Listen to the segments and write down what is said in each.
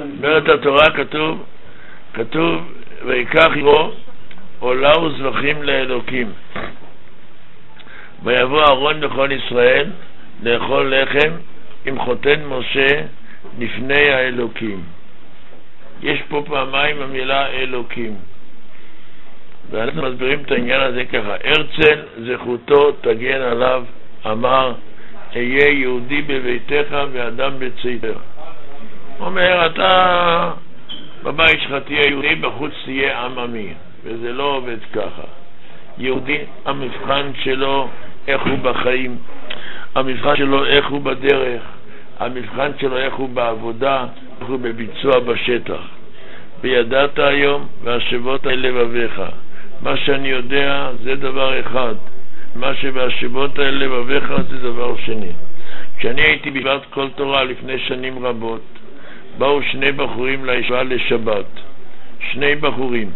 אומרת התורה, כתוב ויקח יתרו עולה וזבחים לאלוקים, ויבוא אהרון לכל ישראל לאכול לחם עם חותן משה לפני האלוקים. יש פה פעמיים המילה אלוקים, ואנחנו מסבירים את העניין הזה ככה. הרצל זכותו תגן עליו אמר אהיה יהודי בביתך ואדם בצאתך. אומר אתה בבית שלך תהיה יהודי, בחוץ תהיה עממי, וזה לא עובד ככה. יהודי המבחן שלו איך הוא בחיים, המבחן שלו איך הוא בדרך, המבחן שלו איך הוא בעבודה, איך הוא בביצוע בשטח. וידעת היום והשבות אל לבביך. מה שאני יודע זה דבר אחד, מה שבהשבות אל לבביך זה דבר שני. כשאני הייתי בישיבת כל תורה לפני שנים רבות, באו שני בחורים לישיבה לשבת, שני בחורים,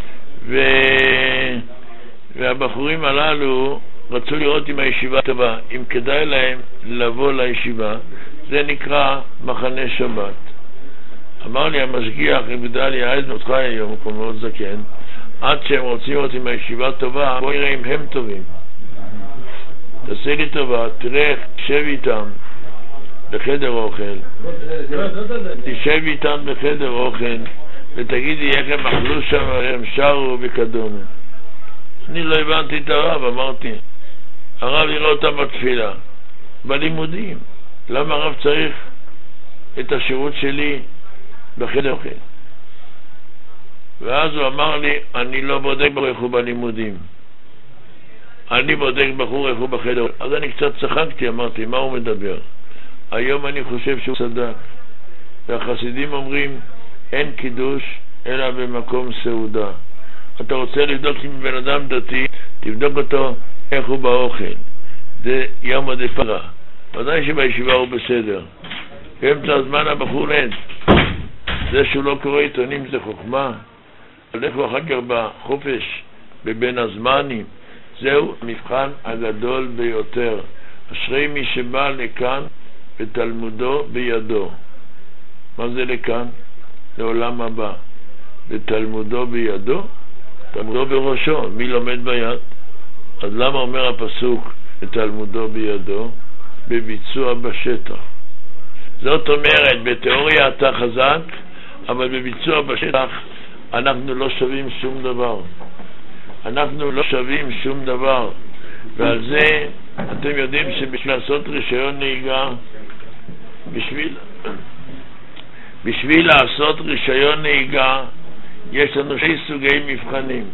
והבחורים הללו רצו לראות אם הישיבה טובה, אם כדאי להם לבוא לישיבה. זה נקרא מחנה שבת. אמר לי המשגיח, גדליה עז אותך היום, הוא כמו מאוד זקן, עד שהם רוצים לראות אם הישיבה טובה, בוא נראה אם הם טובים. תעשה לי טובה, תראה, תשב איתם בחדר אוכל, תשב איתם בחדר אוכל ותגידי איך הם אכלו שם, הם שרו וכדומה. אני לא הבנתי את הרב, אמרתי הרב יראה אותם בתפילה, בלימודים, למה הרב צריך את השירות שלי בחדר אוכל? ואז הוא אמר לי, אני לא בודק בחור איך הוא בלימודים, אני בודק בחור איך הוא בחדר אוכל. אז אני קצת צחקתי, אמרתי מה הוא מדבר? היום אני חושב שהוא צדק, והחסידים אומרים אין קידוש אלא במקום סעודה. אתה רוצה לבדוק עם בן אדם דתי, תבדוק אותו איך הוא באוכל, זה יום הדפרה. ודאי שבישיבה הוא בסדר, באמצע הזמן הבחור אין. זה שהוא לא קורא עיתונים זה חוכמה, הולך לו אחר כך בחופש בבין הזמנים, זהו המבחן הגדול ביותר. אשרי מי שבא לכאן ותלמודו בידו. מה זה לכאן? לעולם הבא. ותלמודו בידו, תלמודו בראשו. מי לומד ביד? אז למה אומר הפסוק ותלמודו בידו? בביצוע בשטח. זאת אומרת, בתיאוריה אתה חזק, אבל בביצוע בשטח אנחנו לא שווים שום דבר. אנחנו לא שווים שום דבר. ועל זה אתם יודעים שבשביל לעשות רישיון נהיגה, בשביל לעשות רישיון נהיגה יש לנו שני סוגי מבחנים.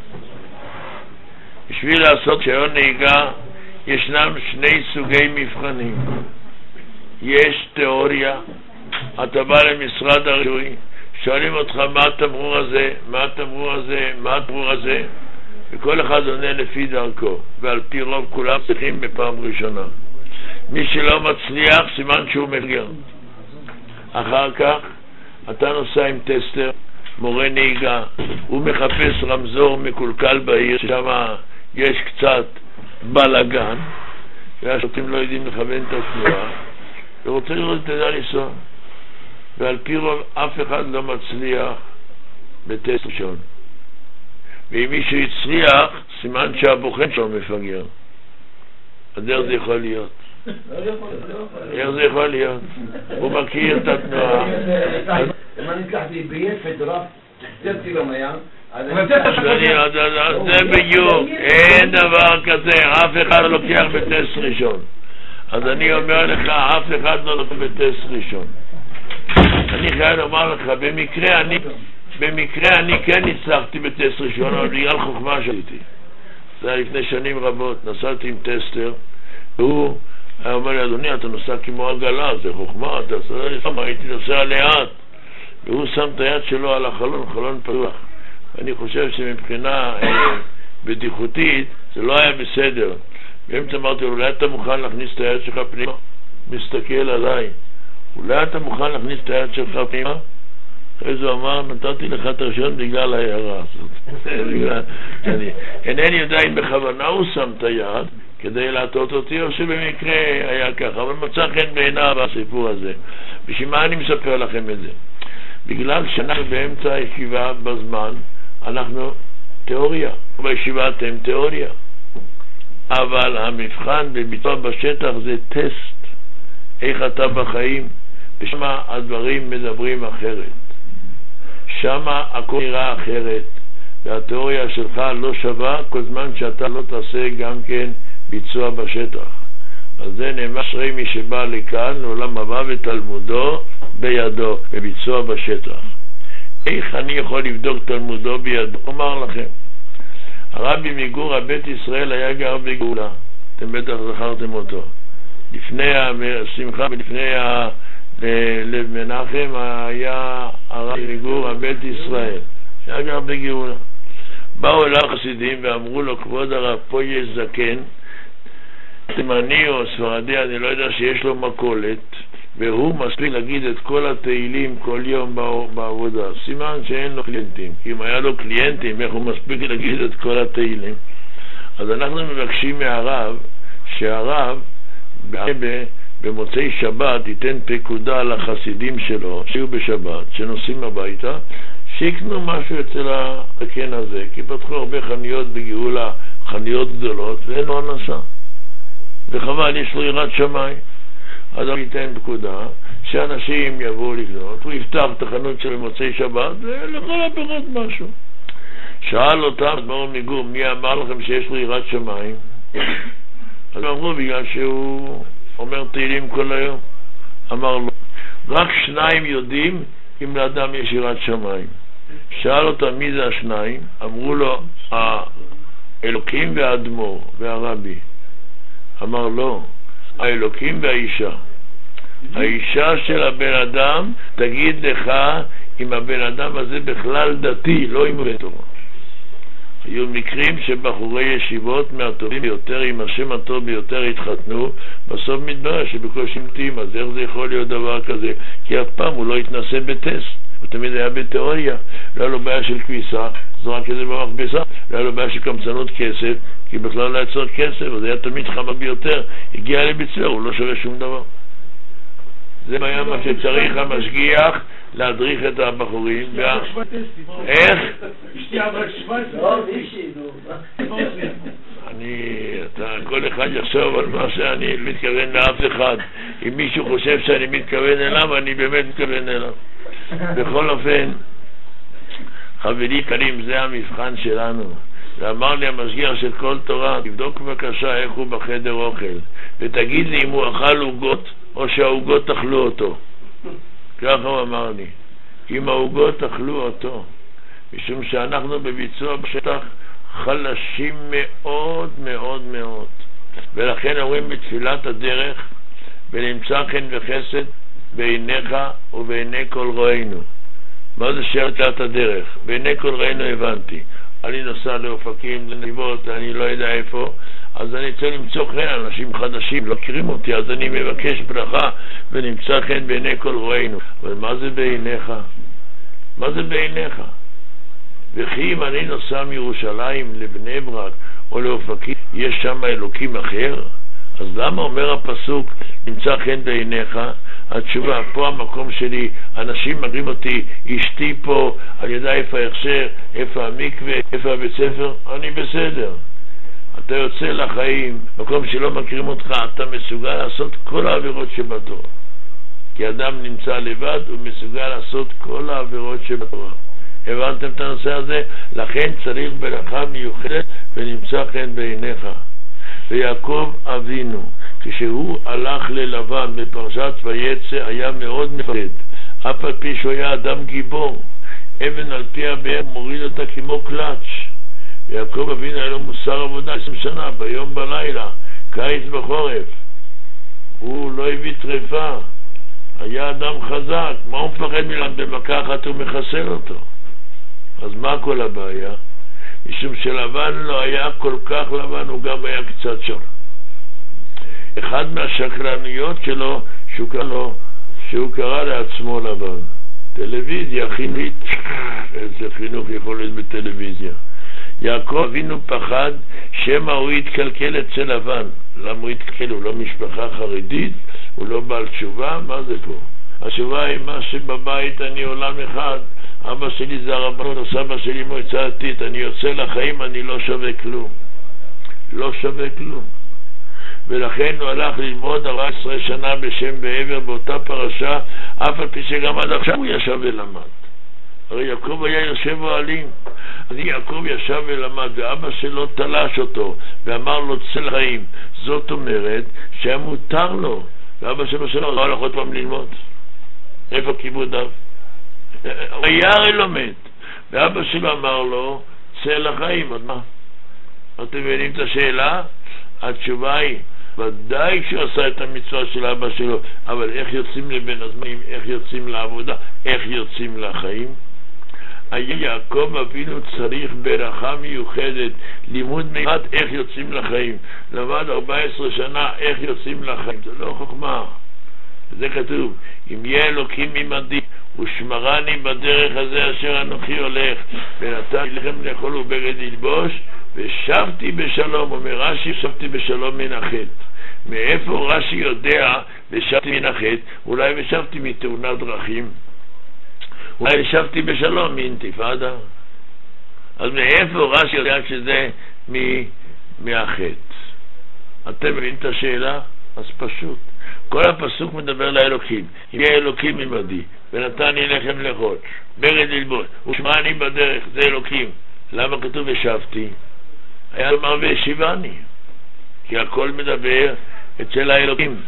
בשביל לעשות רישיון נהיגה ישנם שני סוגי מבחנים. יש תיאוריה, אתה בא למשרד הרישוי, שואלים אותך מה התמרור הזה, מה התמרור הזה, מה התמרור הזה, וכל אחד עונה לפי דרכו, ועל פי רוב כולם צריכים בפעם ראשונה. מי שלא מצליח סימן שהוא מפגר. אחר כך אתה נוסע עם טסטר, מורה נהיגה, הוא מחפש רמזור מקולקל בעיר, ששם יש קצת בלגן, והשוטרים לא יודעים לכוון את התנועה, ורוצה לראות את זה לנסוע. ועל פי רוב אף אחד לא מצליח בטסט ראשון. ואם מישהו הצליח, סימן שהבוחן שלו מפגר. אז איך זה יכול להיות? איך זה יכול להיות? הוא מכיר את התנועה. אם אני לקחתי ביפת רב, תרצי במים, זה בדיוק, אין דבר כזה, אף אחד לא לוקח בטסט ראשון. אז אני אומר לך, אף אחד לא לוקח בטסט ראשון. אני חייב לומר לך, במקרה אני כן הצלחתי בטסט ראשון, אבל בגלל חוכמה שהייתי. זה היה לפני שנים רבות, נסעתי עם טסטר, והוא אומר לי, אדוני, אתה נוסע כמו עגלה, זה חוכמה, אתה נוסע, הייתי נוסע לאט. והוא שם את היד שלו על החלון, חלון פתוח. אני חושב שמבחינה בטיחותית זה לא היה בסדר. באמצע אמרתי, אולי אתה מוכן להכניס את היד שלך פנימה? מסתכל עליי, אולי אתה מוכן להכניס את היד שלך פנימה? אחרי זה אמר, נתתי לך את הראשון בגלל ההערה הזאת. אינני יודע אם בכוונה הוא שם את היד כדי להטעות אותי, או שבמקרה היה ככה, אבל מצא חן בעיניו הסיפור הזה. בשביל מה אני מספר לכם את זה? בגלל שאנחנו באמצע הישיבה בזמן, אנחנו תיאוריה, בישיבה אתם תיאוריה. אבל המבחן בביצוע בשטח זה טסט, איך אתה בחיים, ושם הדברים מדברים אחרת. שם הכל נראה אחרת, והתיאוריה שלך לא שווה כל זמן שאתה לא תעשה גם כן ביצוע בשטח. אז זה נאמר אשרי מי שבא לכאן לעולם הבא ותלמודו בידו, בביצוע בשטח. איך אני יכול לבדוק תלמודו בידו? אומר לכם, הרבי מגור הבית ישראל היה גר בגאולה, אתם בטח זכרתם אותו. לפני השמחה ולפני לב מנחם היה הרבי מגור הבית ישראל, היה גר בגאולה. באו אליו חסידים ואמרו לו, כבוד הרב, פה יש זקן תימני או ספרדי, אני לא יודע, שיש לו מכולת, והוא מספיק להגיד את כל התהילים כל יום בעבודה. סימן שאין לו קליינטים, כי אם היה לו קליינטים, איך הוא מספיק להגיד את כל התהילים? אז אנחנו מבקשים מהרב שהרב במוצאי שבת ייתן פקודה לחסידים שלו שיהיו בשבת, שנוסעים הביתה, שיקנו משהו אצל הזקן הזה, כי פתחו הרבה חנויות בגאולה, חנויות גדולות, ואין לו אנסה, וחבל, יש לו יראת שמיים. אז הוא ייתן פקודה שאנשים יבואו לקנות, הוא יפתח את החנות של מוצאי שבת ולכל הפירות משהו. שאל אותם אדמו"ר מגור, מי אמר לכם שיש לו יראת שמיים? אז אמרו, בגלל שהוא אומר תהילים כל היום. אמר לו, רק 2 יודעים אם לאדם יש יראת שמיים. שאל אותם מי זה 2? אמרו לו, האלוקים והאדמו"ר והרבי. אמר לו, האלוקים והאישה. האישה של הבן אדם תגיד לך אם הבן אדם הזה בכלל דתי, לא עם תורה. היו מקרים שבחורי ישיבות מהטובים ביותר עם השם הטוב ביותר התחתנו, בסוף מתברר שבקושי מתאים. אז איך זה יכול להיות דבר כזה? כי אף פעם הוא לא התנסה בטסט, הוא תמיד היה בתיאוריה. לא היה לו בעיה של כביסה, זרק את זה במכבסה. לא היה לו בעיה של קמצנות כסף, כי בכלל לא היה צורך כסף, אז היה תמיד חמה ביותר. הגיע לביצוע, הוא לא שווה שום דבר. זה היה מה שצריך המשגיח להדריך את הבחורים. איך? אשתי עברה 17. כל אחד יחשוב על מה שאני מתכוון לאף אחד. אם מישהו חושב שאני מתכוון אליו, אני באמת מתכוון אליו. בכל אופן, חברי קרים, זה המבחן שלנו. ואמר לי המשגיח של כל תורה, תבדוק בבקשה איך הוא בחדר אוכל, ותגיד לי אם הוא אכל עוגות או שהעוגות אכלו אותו. ככה הוא אמר לי, אם העוגות אכלו אותו, משום שאנחנו בביצוע בשטח חלשים מאוד מאוד מאוד, ולכן אומרים בתפילת הדרך, ונמצא חן וחסד בעיניך ובעיני כל רואינו. מה זה שאלת הדרך? בעיני כל רואינו הבנתי. אני נוסע לאופקים, לנתיבות, אני לא יודע איפה, אז אני צריך למצוא חן, אנשים חדשים, לא מכירים אותי, אז אני מבקש ברכה ונמצא חן בעיני כל רואינו. אבל מה זה בעיניך? מה זה בעיניך? וכי אם אני נוסע מירושלים לבני ברק או לאופקים, יש שם אלוקים אחר? אז למה אומר הפסוק נמצא חן בעיניך? התשובה, פה המקום שלי, אנשים מגרים אותי, אשתי פה, אני יודע איפה ההכשר, איפה המקווה, איפה הבית ספר, אני בסדר. אתה יוצא לחיים, מקום שלא מכירים אותך, אתה מסוגל לעשות כל העבירות שבתורה. כי אדם נמצא לבד, הוא מסוגל לעשות כל העבירות שבתורה. הבנתם את הנושא הזה? לכן צריך ברכה מיוחדת ונמצא חן בעיניך. ויעקב אבינו, כשהוא הלך ללבן בפרשת ויצא, היה מאוד מפחד, אף על פי שהוא היה אדם גיבור. אבן על פי הבאר מוריד אותה כמו קלאץ'. ויעקב אבינו היה לו מוסר עבודה 20 שנה, ביום בלילה, קיץ בחורף. הוא לא הביא טרפה, היה אדם חזק. מה הוא מפחד מלם? במכה אחת הוא מחסל אותו. אז מה כל הבעיה? משום שלבן לא היה כל כך לבן, הוא גם היה קצת שור. אחד מהשקרניות שלו, שהוא קרא לעצמו לבן. טלוויזיה חינוכית, איזה חינוך יכול להיות בטלוויזיה. יעקב אבינו פחד שמא הוא יתקלקל אצל לבן. למה הוא יתקלקל? הוא לא משפחה חרדית, הוא לא בעל תשובה, מה זה פה? התשובה היא מה שבבית אני עולם אחד, אבא שלי זה הרבנות, הסבא שלי מועצה דתית, אני יוצא לחיים, אני לא שווה כלום. לא שווה כלום. ולכן הוא הלך ללמוד 14 שנה בשם בעבר באותה פרשה, אף על פי שגם עד עכשיו הוא ישב ולמד. הרי יעקב היה יושב אוהלים, אז יעקב ישב ולמד, ואבא שלו תלש אותו ואמר לו צא לחיים. זאת אומרת שהיה מותר לו, ואבא שלו לא הלך עוד פעם ללמוד. איפה כיבודיו? הוא היה הרי לומד, ואבא שלו אמר לו צא לחיים. אז מה? אתם מבינים את השאלה? התשובה היא ודאי שהוא עשה את המצווה של אבא שלו, אבל איך יוצאים לבין הזמנים, איך יוצאים לעבודה, איך יוצאים לחיים? יעקב אבינו צריך ברכה מיוחדת, לימוד מיוחד איך יוצאים לחיים. למד 14 שנה איך יוצאים לחיים, זה לא חוכמה. זה כתוב, אם יהיה אלוקים עמדי ושמרני בדרך הזה אשר אנוכי הולך, ונתן לי לחם לאכול ובגד ללבוש, ושבתי בשלום. אומר רש"י, שבתי בשלום מן החטא. מאיפה רש"י יודע ושבתי מן החטא? אולי ושבתי מתאונת דרכים, אולי שבתי בשלום מאינתיפאדה. אז מאיפה רש"י יודע שזה מהחטא? אתם מבינים את השאלה? אז פשוט כל הפסוק מדבר לאלוקים, אם יהיה אלוקים עמדי ונתן לי לחם לאכול בגד ללבוש ושמרני בדרך, זה אלוקים. למה כתוב ושבתי? היה לומר והשיבני, כי הכל מדבר אצל האלוקים,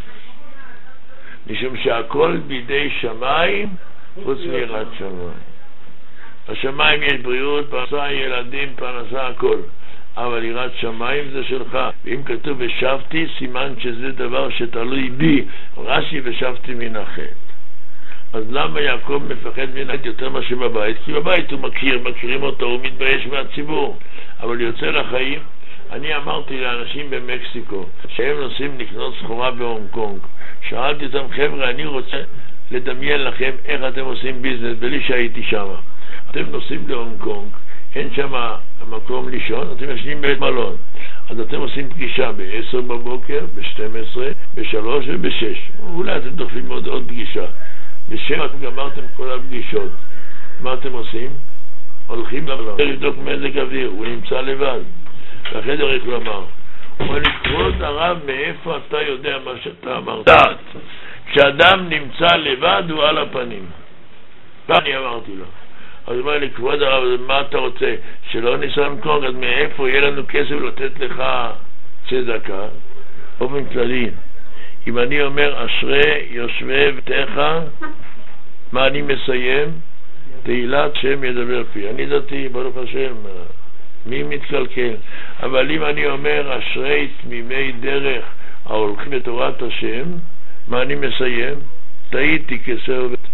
משום שהכל בידי שמיים חוץ מיראת שמיים. בשמיים יש בריאות, פרנסה, ילדים, פרנסה, הכל, אבל יראת שמיים זה שלך. ואם כתוב ושבתי, סימן שזה דבר שתלוי בי. רש"י ושבתי מן החטא. אז למה יעקב מפחד מן החטא יותר מאשר בבית? כי בבית הוא מכירים אותו, הוא מתבייש מהציבור, אבל יוצא לחיים. אני אמרתי לאנשים במקסיקו שהם נוסעים לקנות סחורה בהונג קונג, שאלתי אותם, חבר'ה, אני רוצה לדמיין לכם איך אתם עושים ביזנס בלי שהייתי שם. אתם נוסעים להונג קונג, אין שם מקום לישון, אתם ישנים בית מלון, אז אתם עושים פגישה ב-10 בבוקר, ב-12, ב-3 וב-6, אולי אתם דוחפים עוד פגישה. ב-7 אתם גמרתם כל הפגישות. מה אתם עושים? הולכים למלון, לבדוק מזג אוויר, הוא נמצא לבד, ואחרי זה צריך לומר, הוא אומר לי, כבוד הרב, מאיפה אתה יודע מה שאתה אמרת? כשאדם נמצא לבד הוא על הפנים. ואני אמרתי לו, אז הוא אומר לי, כבוד הרב, מה אתה רוצה? שלא ניסע מקום, אז מאיפה יהיה לנו כסף לתת לך צדקה? באופן כללי, אם אני אומר אשרי יושבי ביתך, מה אני מסיים? תהילת שם ידבר פי. אני דתי, ברוך השם, מי מתקלקל? אבל אם אני אומר אשרי תמימי דרך ההולכים בתורת השם, מה אני מסיים? טעיתי כסר בית.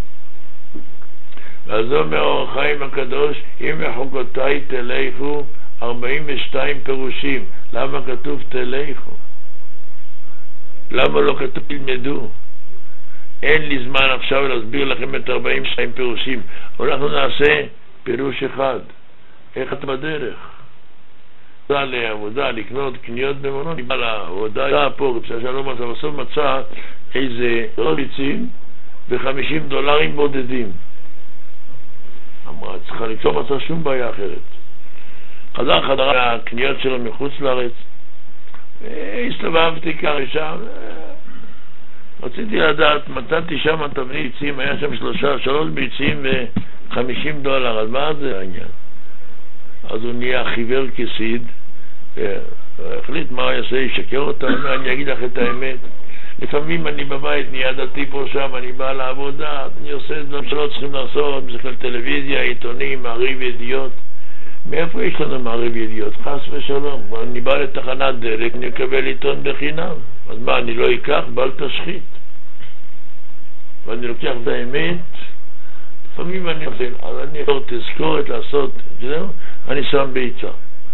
ואז אומר אור החיים הקדוש, אם בחוקותיי תלכו, 42 פירושים. למה כתוב תלכו? למה לא כתוב תלמדו? אין לי זמן עכשיו להסביר לכם את 42 פירושים, אבל אנחנו נעשה פירוש אחד. איך את בדרך? בא לעבודה, לקנות קניות במונות, בא לעבודה פה, שלום עשה, בסוף מצא איזה ביצים $50 בודדים. אמרה, צריכה לקצור, מצא שום בעיה אחרת. חזר הקניות שלו מחוץ לארץ, הסתובבתי ככה שם, רציתי לדעת, מצאתי שם תבנית ביצים, היה שם 3 ביצים $50, אז מה זה העניין? אז הוא נהיה חיוור כסיד, והחליט מה הוא יעשה, ישקר אותה. אני אגיד לך את האמת, לפעמים אני בבית נהיה דתי פה שם, אני בא לעבודה, אני עושה דברים שלא צריכים לעשות, בכלל טלוויזיה, עיתונים, מעריב ידיעות. מאיפה יש לנו מעריב ידיעות? חס ושלום. אני בא לתחנת דלק, אני מקבל עיתון בחינם, אז מה, אני לא אקח? בל תשחית. ואני לוקח את האמת, לפעמים אני עושה, אבל אני תזכורת לעשות, אני שם ביצה.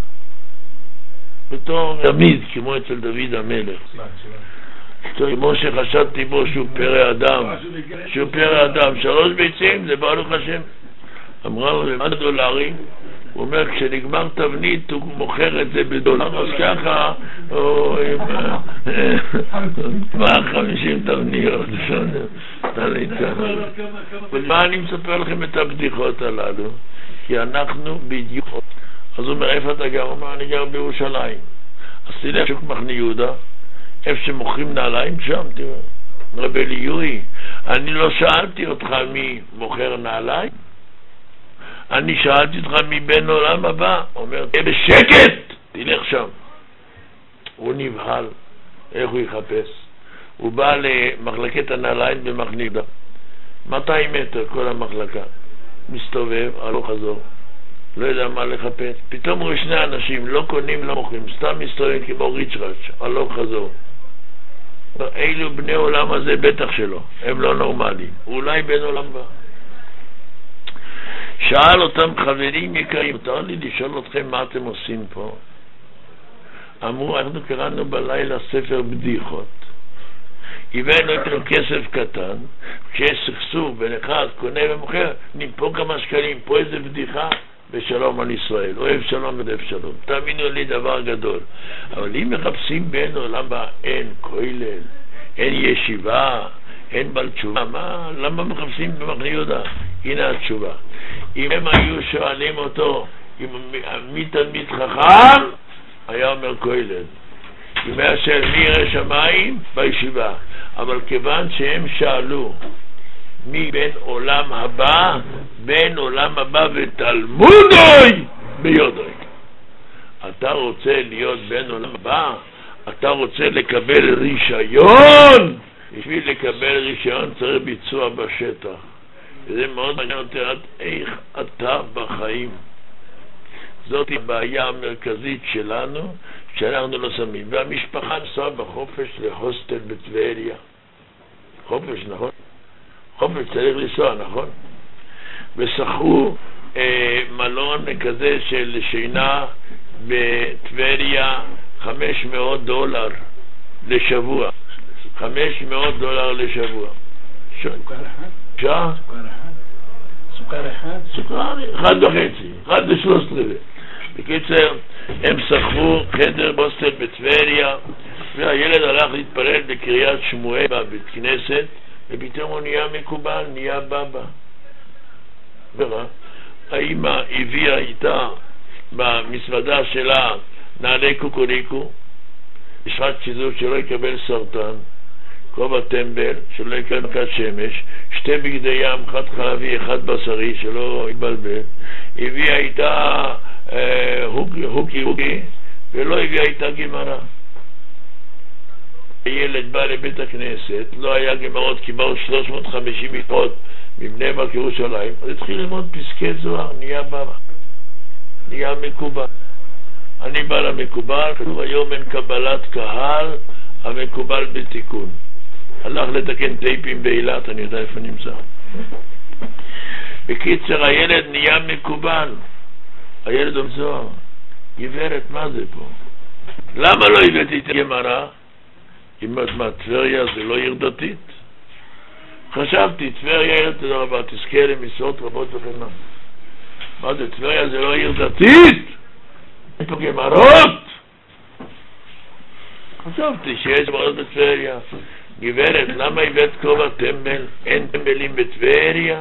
בתור תמיד, כמו אצל דוד המלך. כמו שחשבתי בו שהוא פרא אדם, 3 ביצים, זה ברוך השם. אמרה לו, $100. הוא אומר, כשנגמר תבנית הוא מוכר את זה $1, אז ככה, או עם 50 תבניות, ומה אני מספר לכם את הבדיחות הללו? כי אנחנו בדיוק, אז הוא אומר, איפה אתה גר? הוא אומר, אני גר בירושלים. אז תלך שוק מחנה יהודה, איפה שמוכרים נעליים שם, תראה. רבי אליהו, אני לא שאלתי אותך מי מוכר נעליים, אני שאלתי אותך מבין עולם הבא. אומר, תהיה בשקט, תלך שם. הוא נבהל, איך הוא יחפש? הוא בא למחלקת הנעליים במחנה יהודה, 200 מטר כל המחלקה, מסתובב, הלוך חזור, לא יודע מה לחפש. פתאום רואה שני אנשים, לא קונים, לא מוכרים, סתם מסתובב כמו ריצ'רץ', הלוך חזור. אילו בני עולם הזה בטח שלא, הם לא נורמליים, אולי בן עולם בא. שאל אותם, חברים יקרים, מותר לי לשאול אתכם מה אתם עושים פה? אמרו, אנחנו קראנו בלילה ספר בדיחות, הבאנו איתנו כסף קטן, כשיש סכסוך בין אחד קונה ומוכר, נמפה כמה שקלים, פה איזה בדיחה, ושלום על ישראל, אוהב שלום ודף שלום. תאמינו לי, דבר גדול. אבל אם מחפשים בין עולם בא, אין כולל, אין ישיבה, אין בעל תשובה, למה מחפשים במחנה יהודה? הנה התשובה. אם הם היו שואלים אותו מי תלמיד חכם, היה אומר כולל. אם היה של מי ירא שמיים, בישיבה. אבל כיוון שהם שאלו מי בין עולם הבא, בין עולם הבא ותלמודוי ביודוי. אתה רוצה להיות בין עולם הבא? אתה רוצה לקבל רישיון? בשביל לקבל רישיון צריך ביצוע בשטח. וזה מאוד מעניין אותי, איך אתה בחיים. זאת הבעיה המרכזית שלנו, שאנחנו לא שמים. והמשפחה נסעה בחופש להוסטל בטבריה. חופש, נכון? חופש צריך לנסוע, נכון? ושכרו מלון כזה של שינה בטבריה, $500 לשבוע. $500 לשבוע. סוכר אחד? שעה? סוכר אחד? סוכר 1.5, 1.3. בקיצר, הם שכרו חדר בהוסטל בטבריה, והילד הלך להתפלל בקריית שמואל בבית כנסת, ופתאום הוא נהיה מקובל, נהיה בבא. וראה, האמא הביאה איתה במסוודה שלה נעלי קוקוריקו, בשעת שיזוף שלא יקבל סרטן, כובע טמבל שלא יקבל מכת שמש, 2 בגדי ים, 1 חלבי, 1 בשרי, שלא יתבלבל, הביאה איתה הוקי, ולא הביאה איתה גמרא. הילד בא לבית הכנסת, לא היה גמרות, כי באו 350 מפרות מבני ברק ירושלים, אז התחיל ללמוד פסקי זוהר, נהיה בבא, נהיה מקובל. אני בא למקובל, כתוב היום אין קבלת קהל, המקובל בתיקון. הלך לתקן טייפים באילת, אני יודע איפה נמצא. בקיצר, הילד נהיה מקובל. הילד אומר זוהר, גברת, מה זה פה? למה לא הבאתי את הגמרא? אם מה, טבריה זה לא עיר דתית? חשבתי, טבריה עיר, תודה רבה, תזכה למשרות רבות וכן מה זה, טבריה זה לא עיר דתית? אין פה גמרות? חשבתי שיש גמרות בטבריה. גברת, למה הבאת כובע טמבל? אין טמבלים בטבריה?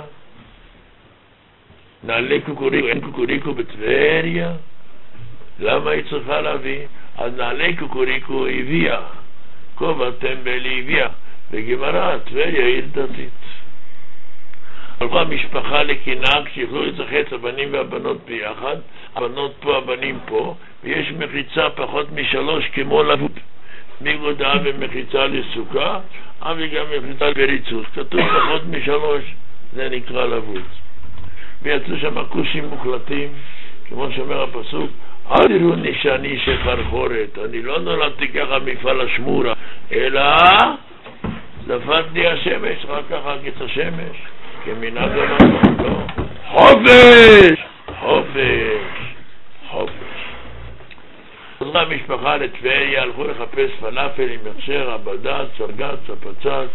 נעלי קוקוריקו, אין קוקוריקו בטבריה? למה היא צריכה להביא? אז נעלי קוקוריקו הביאה, כובע טמבל הביאה, וגמרא, טבריה עיר דתית. הלכה המשפחה לקינה כשיכלו לצחץ הבנים והבנות ביחד, הבנות פה, הבנים פה, ויש מחיצה פחות מ3 כמו לבוד. מגודה ומחיצה לסוכה, וגם מחיצה בריצוס. כתוב פחות מ3, זה נקרא לבוד. ויצאו שם כושים מוחלטים, כמו שאומר הפסוק, אל תראו נשני שחרחורת, אני לא נולדתי ככה מפעל השמורה, אלא זפת לי השמש, רק ככה גיץ השמש, כמנהג המקום, לא. חופש! חופש! חופש. חזרה המשפחה לטבריה, הלכו לחפש פלאפל עם הכשר, הבד"ץ, סרג"ץ, הפצ"ץ,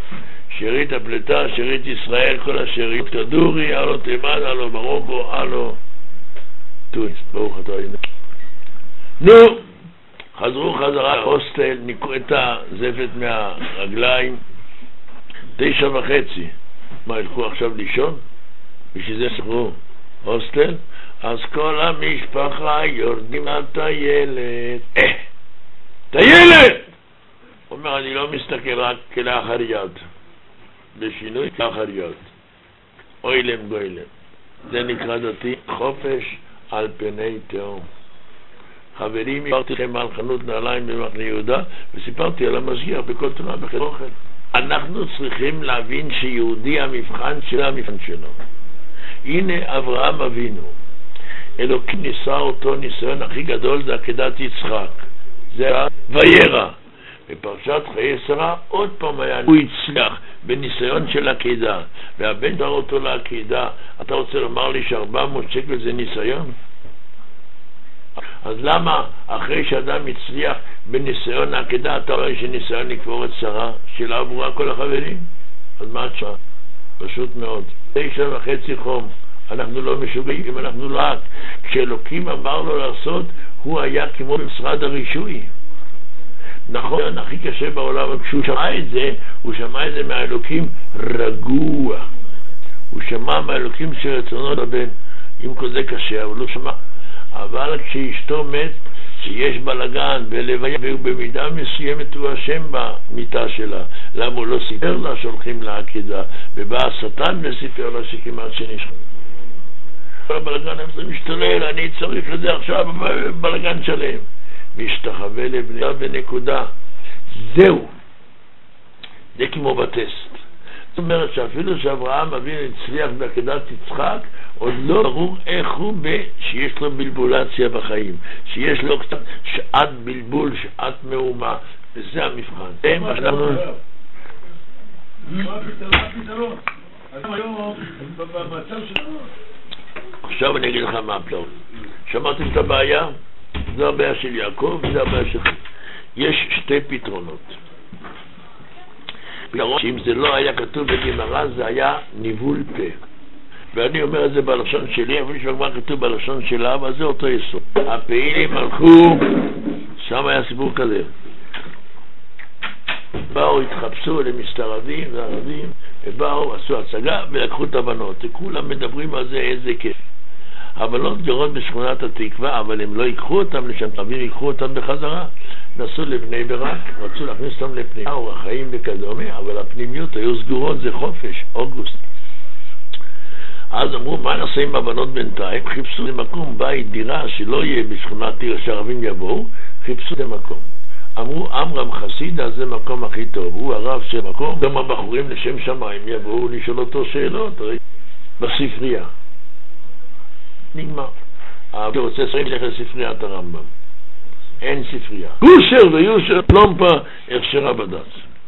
שארית הפלטה, שארית ישראל, כל השארית כדורי, הלו תימן, הלו מרוקו, הלו טוניס, ברוך אתה הנה. נו, חזרו חזרה להוסטל, ניקו את הזפת מהרגליים, 9:30. מה, ילכו עכשיו לישון? בשביל זה סחרו הוסטל? אז כל המשפחה יורדים לטיילת. טיילת! הוא אומר, אני לא מסתכל רק כלאחר יד. לשינוי כלאחר יד. אוילם גוילם. זה נקרא דתי חופש על פני תהום. חברים, סיפרתי לכם על חנות נעליים במחנה יהודה, וסיפרתי על המשגיח בכל תורה בחדר אוכל. אנחנו צריכים להבין שיהודי המבחן שלו. הנה אברהם אבינו. אלוקים ניסה אותו ניסיון הכי גדול, זה עקדת יצחק. זה וירא. בפרשת חיי שרה עוד פעם היה הוא הצליח בניסיון של עקדה, והבן דבר אותו לעקדה. אתה רוצה לומר לי ש400 שקל זה ניסיון? אז למה אחרי שאדם הצליח בניסיון העקדה אתה רואה שניסיון לקבור את שרה? שאלה עבורה כל החברים. אז מה את שעה? פשוט מאוד. 9:30 חום. אנחנו לא משוגעים אם אנחנו לאט. כשאלוקים אמר לו לעשות, הוא היה כמו במשרד הרישוי. נכון, הכי קשה בעולם, אבל כשהוא שמע את זה, הוא שמע את זה מהאלוקים רגוע. הוא שמע מהאלוקים שרצונו לבן. אם כל זה קשה, אבל הוא שמע. אבל כשאשתו מת, שיש בלגן ולוויה, ובמידה מסוימת הוא אשם במיטה שלה. למה הוא לא סיפר לה שהולכים לעקדה, ובא השטן וסיפר לה שכמעט שנשחק. בלגן הם צריכים להשתולל, אני צריך לזה עכשיו בלגן שלהם. משתחווה לבניה ונקודה. זהו. זה כמו בטסט. זאת אומרת שאפילו שאברהם אבינו הצליח בעקדת יצחק, עוד לא ברור איך הוא שיש לו בלבולציה בחיים, שיש לו קצת שעת בלבול, שעת מהומה, וזה המבחן. זה מה שאנחנו... מה הפתרון? היום במצב שלנו... עכשיו אני אגיד לך מה הפתרון. שמעתם את הבעיה? זו הבעיה של יעקב וזה הבעיה שלך. יש שתי פתרונות. פתרון שאם זה לא היה כתוב בגמרא זה היה ניבול פה. ואני אומר את זה בלשון שלי, אבל שכבר כתוב בלשון שלה, אבל זה אותו יסוד. הפעילים הלכו, שם היה סיפור כזה. באו, התחפשו למסתרבים וערבים, ובאו, עשו הצגה ולקחו את הבנות. וכולם מדברים על זה, איזה כיף. הבנות גרות בשכונת התקווה, אבל הם לא ייקחו אותם לשם, רבים ייקחו אותם בחזרה. נסעו לבני ברק, רצו להכניס אותם לפנימיה, אורח חיים וכדומה, אבל הפנימיות היו סגורות, זה חופש, אוגוסט. אז אמרו, מה נעשה עם הבנות בינתיים? חיפשו למקום בית, דירה, שלא יהיה בשכונת תיר שהערבים יבואו, חיפשו למקום. אמרו, אמרם חסידה זה מקום הכי טוב, הוא הרב של מקום, גם הבחורים לשם שמיים יבואו לשאול אותו שאלות, בספרייה. נגמר. אבל רוצה שרים לך לספריית הרמב"ם. אין ספרייה. יושר ויושר פלומפה הכשרה בד"ץ.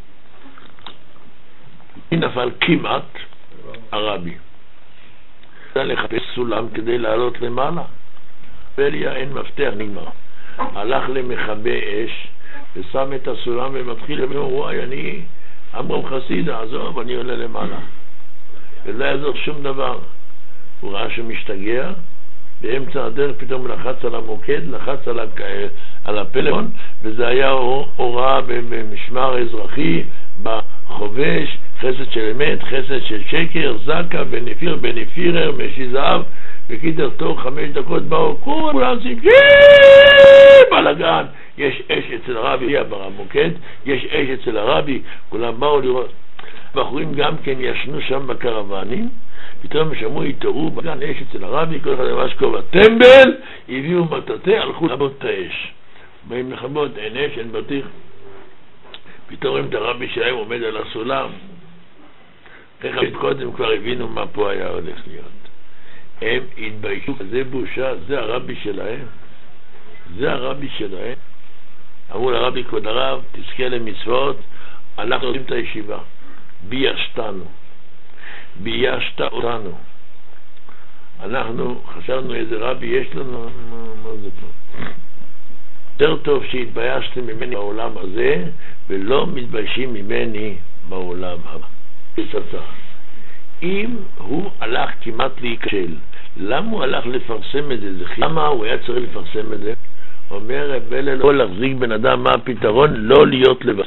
היא נפל כמעט הרבי. היה לחפש סולם כדי לעלות למעלה. וליה אין מפתח, נגמר. הלך למכבי אש ושם את הסולם ומתחיל ואומר, וואי, אני אמרם חסידה, עזוב, אני עולה למעלה. ולא יעזור שום דבר. הוא ראה שמשתגע, באמצע הדרך פתאום לחץ על המוקד, לחץ על הפלאפון, וזה היה הוראה במשמר אזרחי, בחובש, חסד של אמת, חסד של שקר, זקה, בנפיר, בנפירר, משי זהב, וקידר תוך 5 דקות באו, כולם עושים, בלגן, יש אש אצל הרבי, במוקד, יש אש אצל הרבי, כולם באו לראות. בחורים גם כן ישנו שם בקרבנים, פתאום שמעו התעוררו בגן אש אצל הרבי, כל אחד ממש כובע טמבל, הביאו מטאטא, הלכו לכבות את האש. באים לכבות, אין אש, אין בטיח. פתאום את הרבי שלהם עומד על הסולם. אחרי קודם כבר הבינו מה פה היה הולך להיות. הם התביישו, זה בושה, זה הרבי שלהם. זה הרבי שלהם. אמרו לרבי, כבוד הרב, תזכה למצוות, אנחנו עושים את הישיבה. ביישתנו. ביישת אותנו. אנחנו חשבנו איזה רבי יש לנו, מה זה פה? יותר טוב שהתביישתם ממני בעולם הזה ולא מתביישים ממני בעולם הבא. פצצה. אם הוא הלך כמעט להיכשל, למה הוא הלך לפרסם את זה? למה הוא היה צריך לפרסם את זה? אומר רב הלל, לא להחזיק בן אדם, מה הפתרון? לא להיות לבד.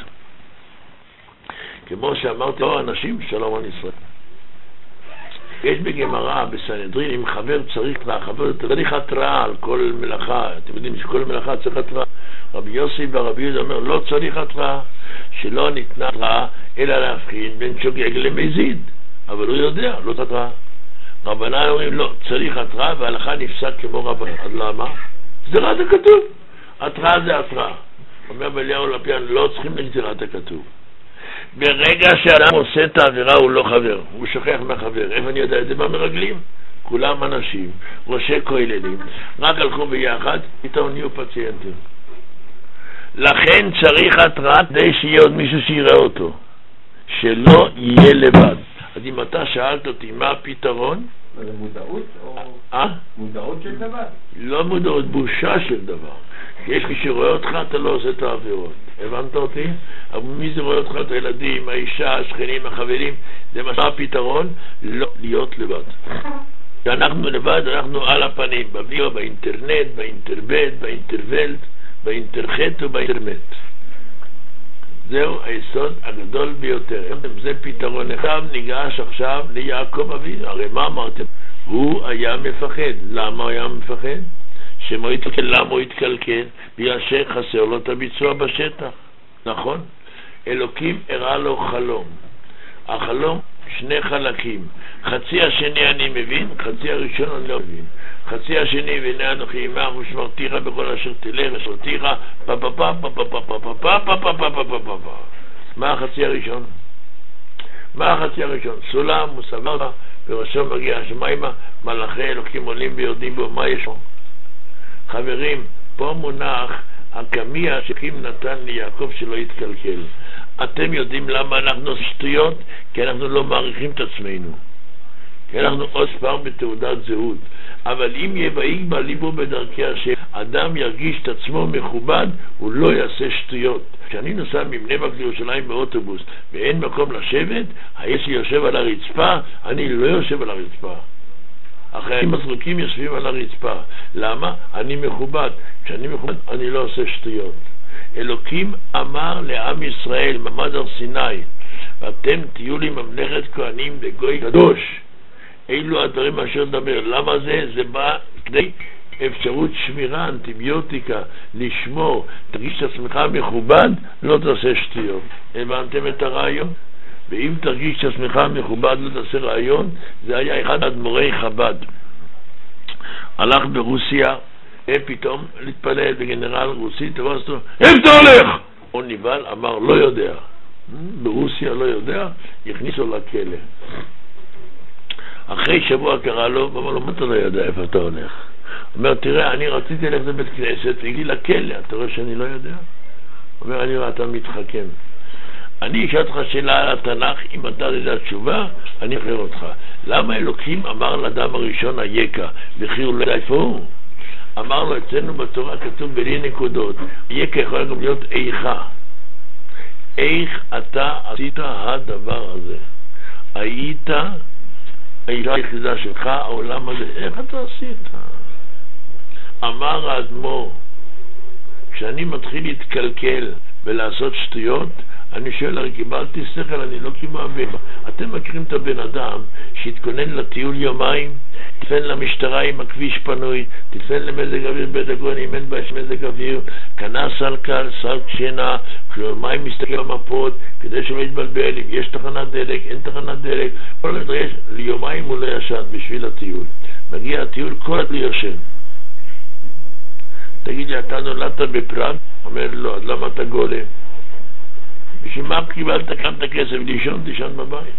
כמו שאמרתי, לא אנשים, שלום על ישראל. יש בגמרא, בסנהדרין, אם חבר צריך התראה על כל מלאכה. אתם יודעים שכל מלאכה צריך התראה. רבי יוסי ורבי יהודה אומר, לא צריך התראה, שלא ניתנה התראה, אלא להבחין בין שוגג למזיד. אבל הוא יודע, לא התראה. רבנן אומרים, לא, צריך התראה, וההלכה נפסק כמו רבנן. אז למה? זה רק הכתוב. התראה זה התראה. אומר בליהו לפיאן, לא צריכים לגזירת הכתוב. ברגע שאדם עושה את העבירה הוא לא חבר, הוא שוכח מהחבר. איפה אני יודע את זה? במרגלים. כולם אנשים, ראשי כוללים, רק הלכו ביחד, פתאום נהיו פציינטים. לכן צריך התראה כדי שיהיה עוד מישהו שיראה אותו, שלא יהיה לבד. אז אם אתה שאלת אותי מה הפתרון? זה מודעות או... מודעות של דבר? לא מודעות, בושה של דבר. יש מי שרואה אותך, אתה לא עושה את העבירות. הבנת אותי? אבל מי זה רואה אותך? את הילדים, האישה, השכנים, החברים. זה מה הפתרון? לא להיות לבד. כשאנחנו לבד, אנחנו על הפנים, בביו, באינטרנט, באינטרבט, באינטרוולט, באינטרחט ובאינטרמט. זהו היסוד הגדול ביותר. זה פתרון אחד. ניגש עכשיו ליעקב אבינו. הרי מה אמרתם? הוא היה מפחד. למה הוא היה מפחד? למה הוא התקלקל? בגלל שחסר לו את הביצוע בשטח. נכון? אלוקים הראה לו חלום. החלום שני חלקים. חצי השני אני מבין, חצי הראשון אני לא מבין. חצי השני, והנה אנוכי עמך ושמרתיך בכל אשר תלך ושמרתיך מה החצי הראשון? מה החצי הראשון? סולם וסבר וראשו מגיע השמיימה, מלאכי אלוקים עולים ויורדים בו. מה יש פה? חברים, פה מונח הקמיע שקים נתן ליעקב שלא יתקלקל. אתם יודעים למה אנחנו שטויות? כי אנחנו לא מעריכים את עצמנו, כי אנחנו עוד פעם בתעודת זהות. אבל אם יבהיג ליבו בדרכי השם, אדם ירגיש את עצמו מכובד, הוא לא יעשה שטויות. כשאני נוסע מבני ברק לירושלים באוטובוס ואין מקום לשבת, היש יושב על הרצפה, אני לא יושב על הרצפה. החיילים הזרוקים יושבים על הרצפה. למה? אני מכובד. כשאני מכובד אני לא עושה שטויות. אלוקים אמר לעם ישראל מעמד הר סיני, ואתם תהיו לי ממלכת כהנים וגוי קדוש. אילו הדברים אשר דבר. למה זה? זה בא כדי אפשרות שמירה, אנטיביוטיקה, לשמור. תרגיש את עצמך מכובד, לא תעשה שטויות. הבנתם את הרעיון? ואם תרגיש את עצמך מכובד, לא תעשה רעיון. זה היה אחד אדמו"רי חב"ד. הלך ברוסיה, פתאום להתפלל בגנרל רוסי, תבס אותו, איפה אתה הולך? הוא נבהל, אמר, לא יודע. ברוסיה לא יודע, הכניסו לכלא. אחרי שבוע קרא לו, ואמר לו, מה אתה לא יודע איפה אתה הולך? הוא אומר, תראה, אני רציתי ללכת לבית כנסת, והגיע לכלא, אתה רואה שאני לא יודע? הוא אומר, אני רואה, אתה מתחכם. אני אשאל אותך שאלה על התנ"ך, אם אתה יודע תשובה, אני אחר אותך. למה אלוקים אמר לאדם הראשון היקה, וכי הוא לא יודע איפה הוא? אמר לו, אצלנו בתורה כתוב בלי נקודות, יקה יכול גם להיות איכה. איך אתה עשית הדבר הזה? היית האישה היחידה שלך, העולם הזה, איך אתה עשית? אמר האדמו"ר, כשאני מתחיל להתקלקל ולעשות שטויות, אני שואל, הרי קיבלתי שכל, אני לא קיבלתי. אתם מכירים את הבן אדם שהתכונן לטיול יומיים, תפן למשטרה עם הכביש פנוי, תפן למזג אוויר בדגון, אם אין באש מזג אוויר, קנה סל קל, סל שינה, מים מסתכל במפות, כדי שלא יתבלבל, אם יש תחנת דלק, אין תחנת דלק, כל הדרש, ליומיים הוא לא ישן בשביל הטיול. מגיע הטיול, כל עוד לא ישן. תגיד לי, אתה נולדת בפראג? אומר, לא, אז למה אתה גולה? בשביל מה קיבלת כאן את הכסף? תישן בבית.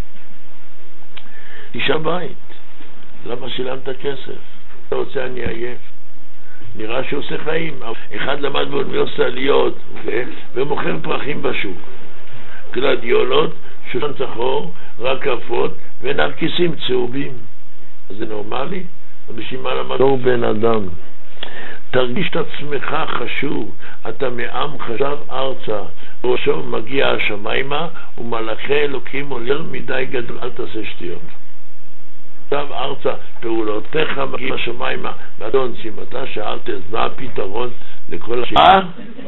תישן בית. למה שילמת כסף? אתה רוצה, אני עייף. נראה שהוא עושה חיים. אחד למד באוניברסיטה להיות ומוכר פרחים בשוק. גלדיולות, שושן צחור, רקפות ונרקיסים צהובים. אז זה נורמלי? בשביל מה למד? לא בן אדם. תרגיש את עצמך חשוב, אתה מעם חשב ארצה, ראשו מגיע השמיימה, ומלאכי אלוקים עולים מדי גדול, אל תעשה שטויות. עכשיו ארצה, פעולותיך מגיעים השמיימה. ואדון, אם אתה שאלת, אז מה הפתרון לכל השאלה?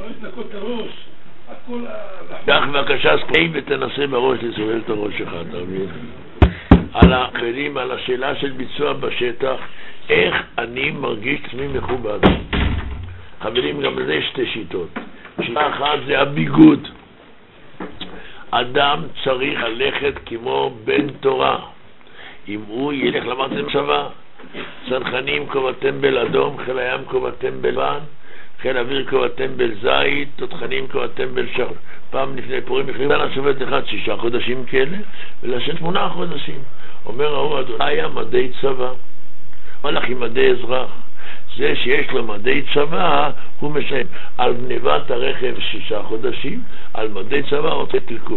כך בבקשה סקי ותנסה בראש לסובב את הראש שלך, אתה מבין? על האחרים, על השאלה של ביצוע בשטח, איך אני מרגיש עצמי מכובד. חברים, גם לזה יש שתי שיטות. שיטה אחת זה הביגוד. אדם צריך ללכת כמו בן תורה. אם הוא ילך למדתם צבא, צנחנים כובע טמבל אדום, חיל הים כובע טמבל לבן, חיל אוויר כובע טמבל זית, תותחנים כובע טמבל שחור. פעם לפני פורים החליטה לשופט אחד 6 חודשים כאלה, ולשם 8 חודשים. אומר ההוא, אדוני היה מדי צבא, הלך עם מדי אזרח. זה שיש לו מדי צבא, הוא משלם. על גניבת הרכב 6 חודשים, על מדי צבא רוצה קלקול.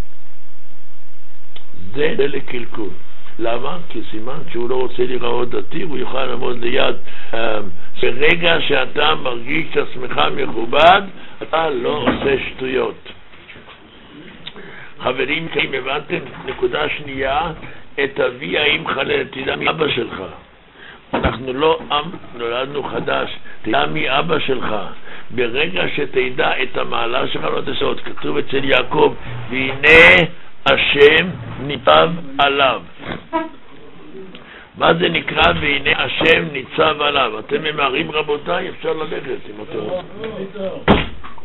זה לקלקול. למה? כי סימן שהוא לא רוצה לראות דתי, הוא יוכל לעמוד ליד. ברגע שאתה מרגיש את עצמך מכובד, אתה לא עושה שטויות. חברים, אם הבנתם, נקודה שנייה, את אבי האם חלל, תדע מי אבא שלך. אנחנו לא עם, נולדנו חדש, תדע מי אבא שלך. ברגע שתדע את המעלה שלך לא תסעות, כתוב אצל יעקב, והנה השם ניצב עליו. מה זה נקרא והנה השם ניצב עליו? אתם ממהרים רבותיי, אפשר ללכת אם אתם רוצים.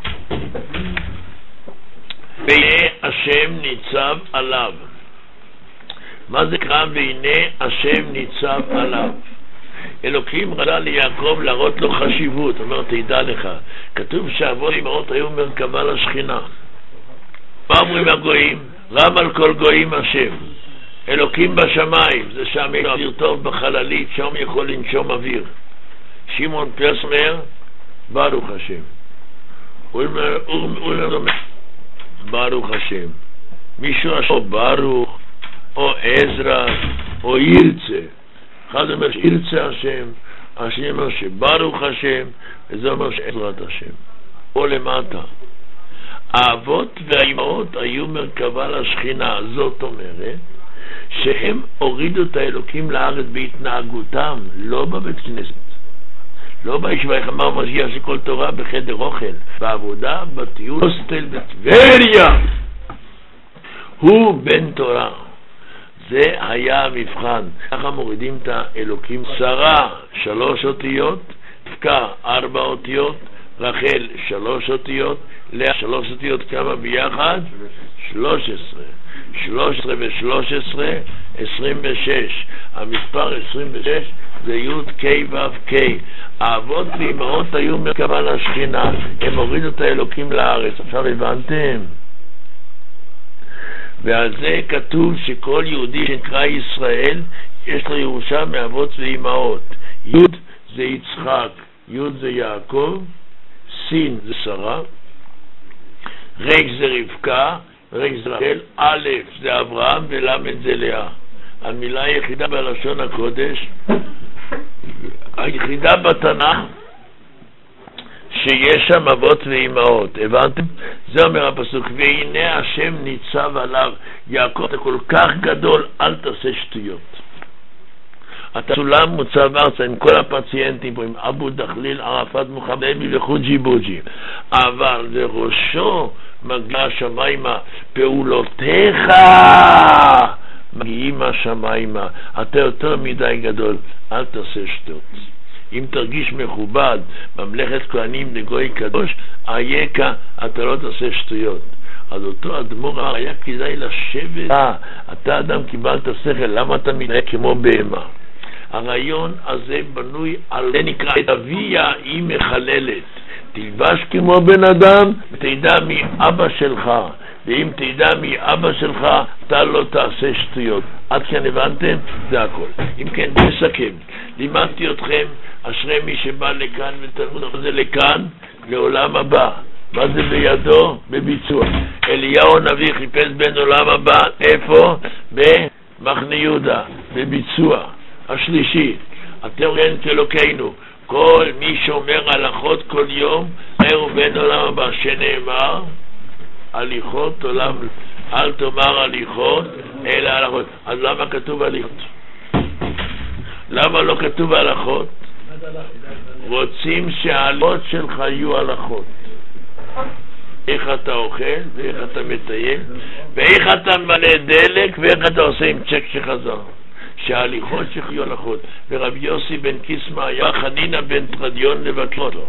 והנה השם ניצב עליו. מה זה נקרא והנה השם ניצב עליו? אלוקים רצה ליעקב להראות לו חשיבות. אומר, תדע לך, כתוב שאבות אמהות היו מרכבה לשכינה. מה אומרים הגויים? רב על כל גויים השם. אלוקים בשמיים, זה שם יש אוויר טוב בחללית, שם יכול לנשום אוויר. שמעון פרס אומר, ברוך השם. הוא אומר, ברוך השם. מישהו או ברוך, או עזרא, או ירצה. אחד אומר שירצה השם, השני אומר שברוך השם, וזה אומר שעזרת השם. או למטה. האבות והאימהות היו מרכבה לשכינה. זאת אומרת שהם הורידו את האלוקים לארץ בהתנהגותם, לא בבית כנסת, לא בישיבה. איך אמר משיח שכל תורה בחדר אוכל, בעבודה, בטיול, הוסטל בטבריה, הוא בן תורה. זה היה המבחן. ככה מורידים את האלוקים. שרה 3 אותיות, רבקה 4 אותיות, רחל 3 אותיות, לאה 3 אותיות, כמה ביחד? 13. 13 ו-13, 26. המספר 26 זה י' ק' ו' ק'. האבות ואימהות היו מרכבה לשכינה, הם הורידו את האלוקים לארץ. עכשיו הבנתם? ועל זה כתוב שכל יהודי שנקרא ישראל יש לו ירושה מאבות ואימהות. י' זה יצחק, י' זה יעקב, סין זה שרה, רג' זה רבקה, רג' זה רחל, א' זה אברהם ולמד זה לאה. המילה היחידה בלשון הקודש, היחידה בתנ"ך שיש שם אבות ואימהות. הבנתם? זה אומר הפסוק, והנה השם ניצב עליו. יעקב, אתה כל כך גדול, אל תעשה שטויות. אתה סולם מוצב ארצה עם כל הפציינטים פה, עם אבו דחליל, ערפאת, מוחמד וחוג'י בוג'י, אבל לראשו מגיע השמיימה. פעולותיך מגיעים השמיימה. אתה יותר מדי גדול, אל תעשה שטויות. אם תרגיש מכובד, ממלכת כהנים לגוי קדוש, אייכה, אתה לא תעשה שטויות. אז אותו אדמו"ר אמר, היה כדאי לשבת. אתה אדם קיבלת שכל, למה אתה מתנהג כמו בהמה? הרעיון הזה בנוי על זה נקרא, את אביה היא מחללת. תלבש כמו בן אדם, ותדע מי אבא שלך. ואם תדע מי אבא שלך, אתה לא תעשה שטויות. עד כאן הבנתם? זה הכל. אם כן, נסכם. לימדתי אתכם, אשרי מי שבא לכאן ותלמוד זה לכאן, לעולם הבא. מה זה בידו? בביצוע. אליהו הנביא חיפש בין עולם הבא, איפה? במחנה יהודה, בביצוע. השלישי, אתם רואים את אלוקינו, כל מי שאומר הלכות כל יום, הוא בין עולם הבא, שנאמר, הליכות עולם, אל תאמר הליכות אלא הלכות. אז למה כתוב הליכות? למה לא כתוב הלכות? רוצים שההלכות שלך יהיו הלכות. איך אתה אוכל, ואיך אתה מטייל, ואיך אתה מלא דלק, ואיך אתה עושה עם צ'ק שחזר. שההליכות שלך יהיו הלכות. ורבי יוסי בן קיסמא היה חנינא בן תרדיון לבקר אותו.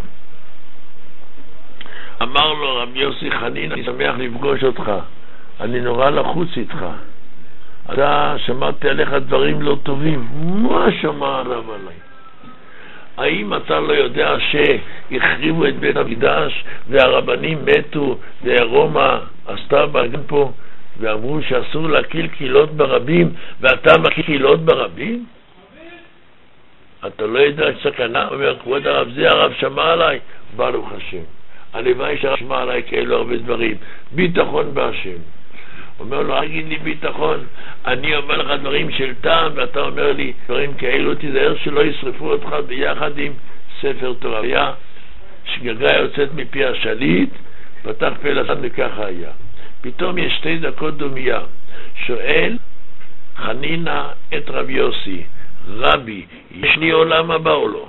אמר לו רבי יוסי, חנינא, אני שמח לפגוש אותך, אני נורא לחוץ איתך, אתה שמעתי עליך דברים לא טובים. מה שמע עליו עליי? האם אתה לא יודע שהחריבו את בית המקדש והרבנים מתו ורומא עשתה בגן פה ואמרו שאסור להקיל קהילות ברבים ואתה מקיל קהילות ברבים? אתה לא יודע את סכנה? אומר כבוד הרב, זה הרב שמע עליי, ברוך השם, הלוואי שהרב שמע עליי כאלו הרבה דברים, ביטחון בהשם. אומר לו, אגיד לי ביטחון, אני אומר לך דברים של טעם ואתה אומר לי דברים כאלו, תיזהר שלא ישרפו אותך ביחד עם ספר תורה. היה שגגה יוצאת מפי השליט, פתח פה לשון וככה היה. פתאום יש 2 דקות דומייה. שואל חנינא את רבי יוסי, רבי, יש לי עולם הבא או לא?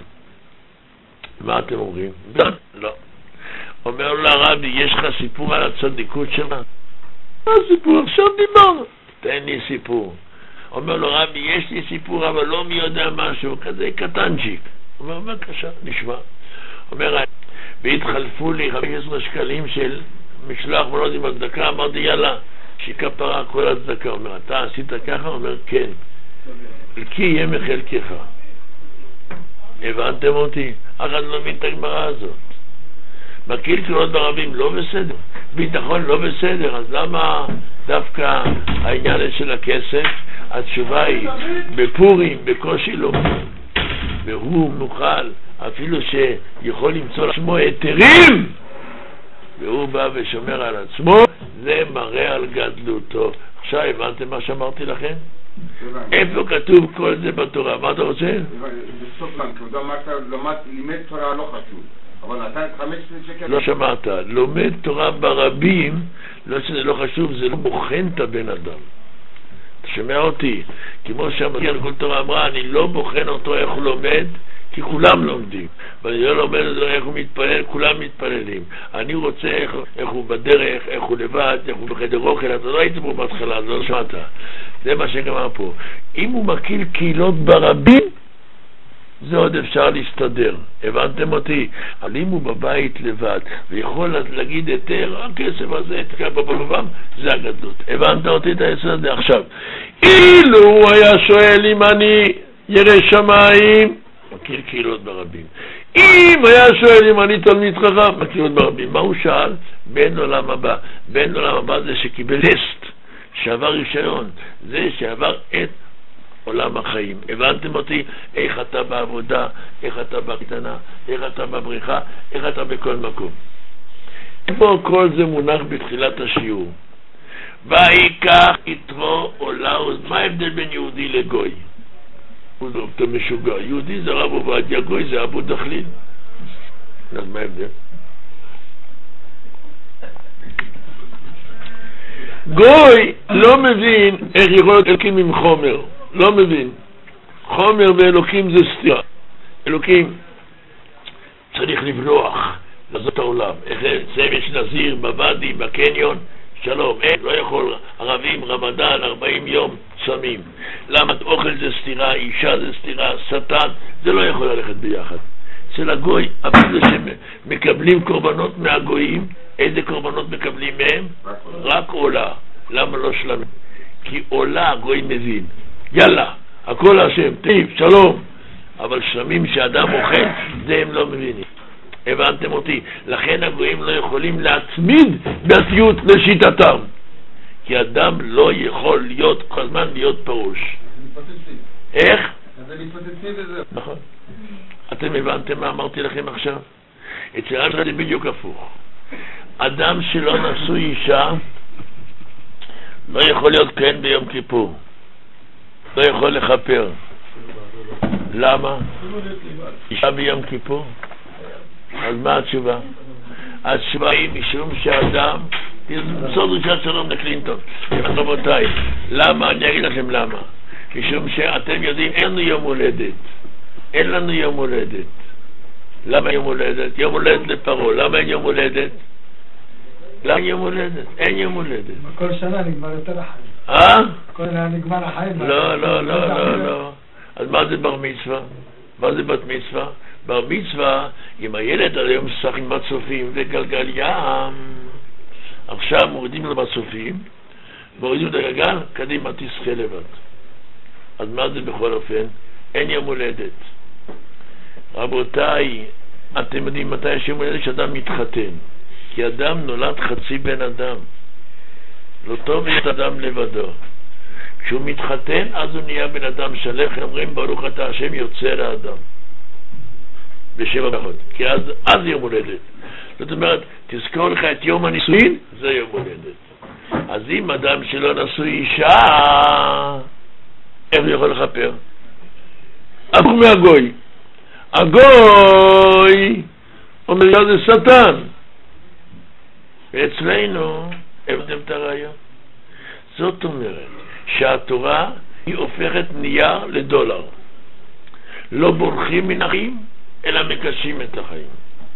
מה אתם אומרים? לא. אומר לו הרבי, יש לך סיפור על הצדיקות שלך? מה סיפור? עכשיו דיברנו. תן לי סיפור. אומר לו רבי, יש לי סיפור אבל לא מי יודע משהו, כזה קטנצ'יק. אומר, בבקשה, נשמע. אומר, והתחלפו לי 15 שקלים של משלוח מנות עם הצדקה, אמרתי יאללה, שכפרה כל הצדקה. אומר, אתה עשית ככה? אומר, כן. כי יהיה מחלקך. הבנתם אותי? אחד לא מבין את הגמרא הזאת. מקיל קהילות ברבים לא בסדר, ביטחון לא בסדר, אז למה דווקא העניין של הכסף? התשובה היא, בפורים בקושי לא, והוא מוכל אפילו שיכול למצוא לעצמו היתרים והוא בא ושומר על עצמו, זה מראה על גדלותו. עכשיו הבנתם מה שאמרתי לכם? איפה כתוב כל זה בתורה? מה אתה רוצה? בסוף כבודו אמרת, לימד תורה לא חשוב, אבל נתן 15 שקל. לא שמעת, לומד תורה ברבים, לא שזה לא חשוב, זה לא בוחן את הבן אדם. אתה שומע אותי? כמו שהמגיע כל תורה אמרה, אני לא בוחן אותו איך הוא לומד, כי כולם לומדים, ואני לא לומד אותו איך הוא מתפלל, כולם מתפללים. אני רוצה איך הוא בדרך, איך הוא לבד, איך הוא בחדר אוכל. אתה לא היית פה בהתחלה, לא שמעת. זה מה שגמר פה. אם הוא מקיל קהילות ברבים, זה עוד אפשר להסתדר. הבנתם אותי? אבל אם הוא בבית לבד ויכול להגיד יותר, הכסף הזה תקע בבבם, זה הגדלות. הבנת אותי את היסוד הזה? עכשיו, אילו הוא היה שואל אם אני ירא שמיים, מכיר קהילות ברבים. אם היה שואל אם אני תלמיד חכם, מכיר קהילות ברבים. מה הוא שאל? בין עולם הבא. בין עולם הבא זה שקיבל טסט, שעבר רישיון, זה שעבר את עולם החיים. הבנתם אותי? איך אתה בעבודה, איך אתה בקטנה, איך אתה בבריכה, איך אתה בכל מקום. איפה כל זה מונח בתחילת השיעור? ויקח יתרו עולה. מה ההבדל בין יהודי לגוי? הוא לא אתה משוגע. יהודי זה רב עובדיה, גוי זה אבו דחליל. אז מה ההבדל? גוי לא מבין איך יכול להיות אלוקים עם חומר. לא מבין. חומר ואלוקים זה סתירה. אלוקים צריך לבלוח, לעזות העולם. איך יש נזיר בוואדי, בקניון, שלום, אין, לא יכול. ערבים, רמדאן, 40 יום צמים. למה? אוכל זה סתירה, אישה זה סתירה, שטן, זה לא יכול ללכת ביחד. אצל הגוי, אפילו שמקבלים קורבנות מהגויים, איזה קורבנות מקבלים מהם? רק עולה. למה לא שלנו? כי עולה הגוי מבין. יאללה, הכל השם, טיב, שלום. אבל שלמים שאדם אוכל, זה הם לא מבינים. הבנתם אותי? לכן הגויים לא יכולים להצמיד דתיות לשיטתם. כי אדם לא יכול להיות כל הזמן להיות פרוש. איך? אז אני פוטנציאל לזה. נכון. אתם הבנתם מה אמרתי לכם עכשיו? אצל אדם זה בדיוק הפוך. אדם שלא נשוי אישה לא יכול להיות כהן ביום כיפור. לא יכול לכפר. למה? אישה ביום כיפור? אז מה התשובה? התשובה היא משום שאדם תמסור דרישת שלום לקלינטון. רבותיי, למה? אני אגיד לכם למה. משום שאתם יודעים, אין לנו יום הולדת. אין לנו יום הולדת. למה יום הולדת? יום הולדת לפרעה. למה אין יום הולדת? למה יום הולדת? אין יום הולדת. כל שנה נגמר יותר החיים. כל שנה נגמר החיים. לא. אז מה זה בר מצווה? מה זה בת מצווה? בר מצווה, אם הילד היום משחק עם מצופים וגלגל ים, עכשיו מורידים לו מצופים, מורידים את הגלגל, קדימה תשחה לבד. אז מה זה בכל אופן? אין יום הולדת. רבותיי, אתם יודעים מתי יש יום הולדת? שאדם מתחתן. כי אדם נולד חצי בן אדם. לא טוב להיות אדם לבדו. כשהוא מתחתן, אז הוא נהיה בן אדם שלך, אומרים ברוך אתה השם יוצר האדם. בשבע ברכות. כי אז יום הולדת. זאת אומרת, תזכור לך את יום הנישואין, זה יום הולדת. אז אם אדם שלא נשוי אישה, איך הוא יכול לכפר? הפוך מהגוי. הגוי אומר זה שטן. ואצלנו הבנתם את הרעיון. זאת אומרת שהתורה היא הופכת נייר לדולר. לא בורחים מן החיים, אלא מקשים את החיים.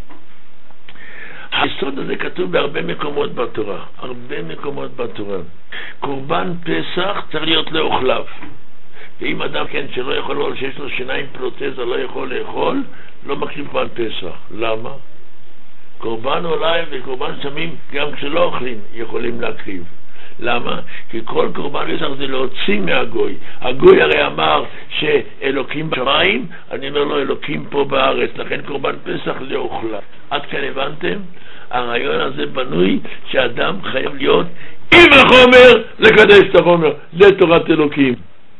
היסוד הזה כתוב בהרבה מקומות בתורה. הרבה מקומות בתורה. קורבן פסח צריך להיות לאוכליו. ואם אדם כן שלא יכול לאכול, שיש לו שיניים פרוטזה, לא יכול לאכול, לא מקריב קורבן פסח. למה? קורבן אולי וקורבן שמים גם כשלא אוכלים יכולים להקריב. למה? כי כל קורבן פסח זה להוציא מהגוי. הגוי הרי אמר שאלוקים בשמיים, אני אומר לו אלוקים פה בארץ, לכן קורבן פסח לאוכלה. עד כאן הבנתם? הרעיון הזה בנוי שאדם חייב להיות עם החומר לקדש את החומר. זה תורת אלוקים.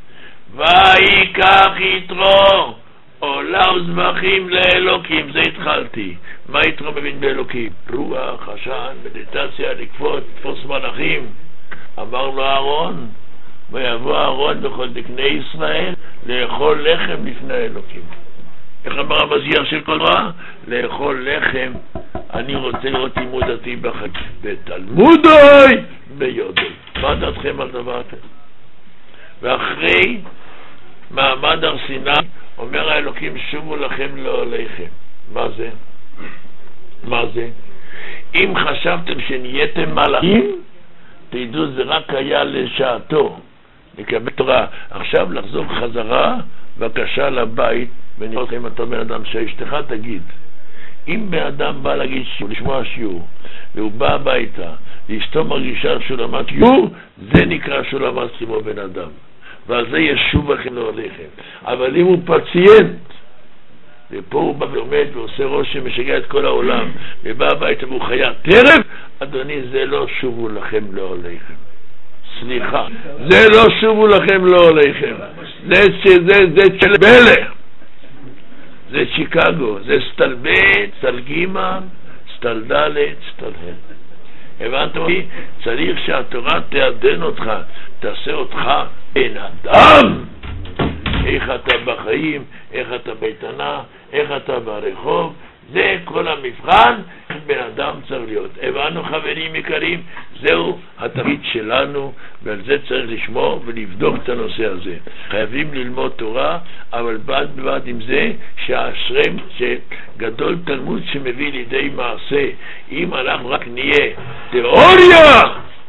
ויקח יתרו עולה וזבחים לאלוקים. זה התחלתי. מה יתרו מבין באלוקים? רוח, עשן, מדיטציה, לקפוץ, תפוס מלאכים. אמר לו אהרון, ויבוא אהרון בכל דקני ישראל לאכול לחם לפני האלוקים. איך אמר המזיח של כל רע? לאכול לחם. אני רוצה לראות לימודתי בחג בתלמודוי ביודוי. מה דעתכם על דבר כזה? ואחרי מעמד הר סיני אומר האלוקים שובו לכם לעוליכם. מה זה? מה זה? אם חשבתם שנהייתם מלאכים, תדעו זה רק היה לשעתו לקבל תורה. עכשיו לחזור חזרה בבקשה לבית, ונראה לכם אתה בן אדם שאשתך תגיד. אם בן אדם בא להגיד שיעור, לשמוע שיעור, והוא בא הביתה ואשתו מרגישה שהוא למד שיעור, זה נקרא שהוא למד כמו בן אדם, ועל זה ישוב לכם לעוליכם. אבל אם הוא פציינט ופה הוא בא ולומד ועושה רושם משגע את כל העולם ובא הביתה והוא חיה טרף, אדוני, זה לא שובו לכם לעוליכם. סליחה, זה לא שובו לכם לעוליכם. זה של מלך, זה שיקגו, זה סטלבט, סטלגימה, סטלדלת, סטלהל. הבנת אותי? צריך שהתורה תעדן אותך, תעשה אותך בן אדם. איך אתה בחיים, איך אתה ביתנה, איך אתה ברחוב, זה כל המבחן, בן אדם צריך להיות. הבנו חברים יקרים, זהו התפקיד שלנו, ועל זה צריך לשמור ולבדוק את הנושא הזה. חייבים ללמוד תורה, אבל בד בבד עם זה, שהאשרם, שגדול תלמוד שמביא לידי מעשה. אם אנחנו רק נהיה תיאוריה,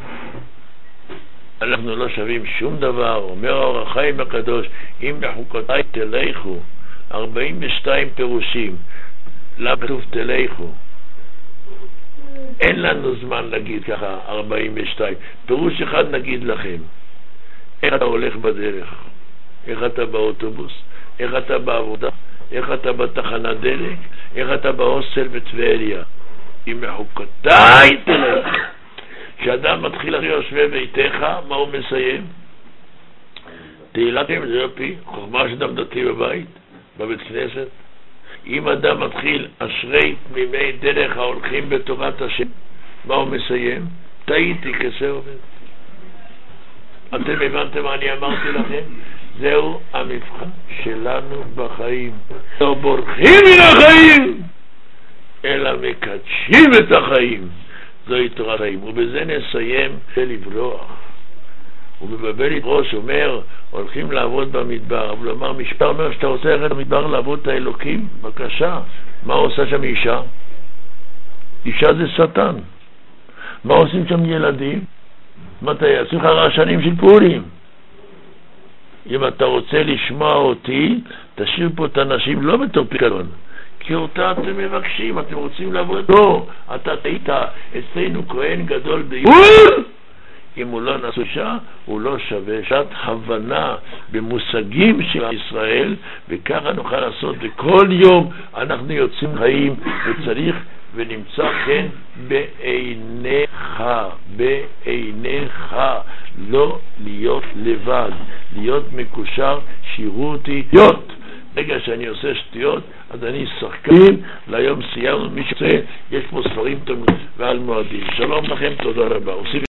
אנחנו לא שווים שום דבר. אומר האור החיים הקדוש, אם בחוקותיי תלכו, 42 פירושים. למה כתוב תלכו? אין לנו זמן להגיד ככה 42. פירוש אחד נגיד לכם. איך אתה הולך בדרך? איך אתה באוטובוס? איך אתה בעבודה? איך אתה בתחנת דלק? איך אתה בהוסטל בטבריה? אם בחוקותיי תלכו. כשאדם מתחיל אחרי יושבי ביתך, מה הוא מסיים? תהילתם זה פי, חוכמה שאדם דתי בבית, בבית כנסת. אם אדם מתחיל אשרי תמימי דרך ההולכים בתורת השם, מה הוא מסיים? טעיתי כזה עובד. אתם הבנתם מה אני אמרתי לכם? זהו המבחן שלנו בחיים. לא בורחים מן החיים, אלא מקדשים את החיים. זוהי תורת חיים. ובזה נסיים לברוח. ובבבל ידרוש אומר, הולכים לעבוד במדבר, אבל אומר משפט, אומר שאתה רוצה ללכת במדבר לעבוד את האלוקים, בבקשה. מה עושה שם אישה? אישה זה שטן. מה עושים שם ילדים? מתי יעשו לך רעשנים של פורים? אם אתה רוצה לשמוע אותי, תשאיר פה את האנשים לא בתור פיקדון, כי אותה אתם מבקשים, אתם רוצים לעבוד. לא, אתה היית אצלנו כהן גדול בישראל. אם הוא לא נשוא אישה, הוא לא שווה. שעת הבנה במושגים של ישראל, וככה נוכל לעשות. וכל יום אנחנו יוצאים חיים, וצריך ונמצא כן בעיניך, לא להיות לבד, להיות מקושר. שירו אותי להיות. רגע שאני עושה שטויות, אז אני שחקן. להיום סיימנו. מי שרוצה, יש פה ספרים טובים ועל מועדים. שלום לכם, תודה רבה.